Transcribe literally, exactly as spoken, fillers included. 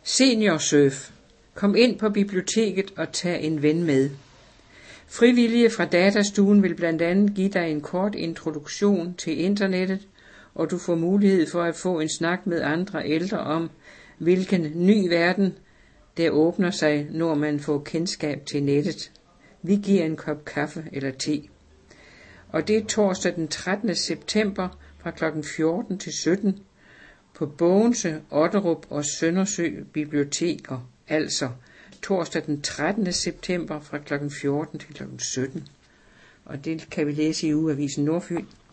Seniorsurf. Kom ind på biblioteket og tag en ven med. Frivillige fra Datastuen vil blandt andet give dig en kort introduktion til internettet, og du får mulighed for at få en snak med andre ældre om, hvilken ny verden der åbner sig, når man får kendskab til nettet. Vi giver en kop kaffe eller te. Og det er torsdag den trettende september fra klokken fjorten til sytten på Bogense, Otterup og Søndersø biblioteker, altså torsdag den trettende september fra klokken fjorten til klokken sytten. Og det kan vi læse i Ugeavisen Nordfyn.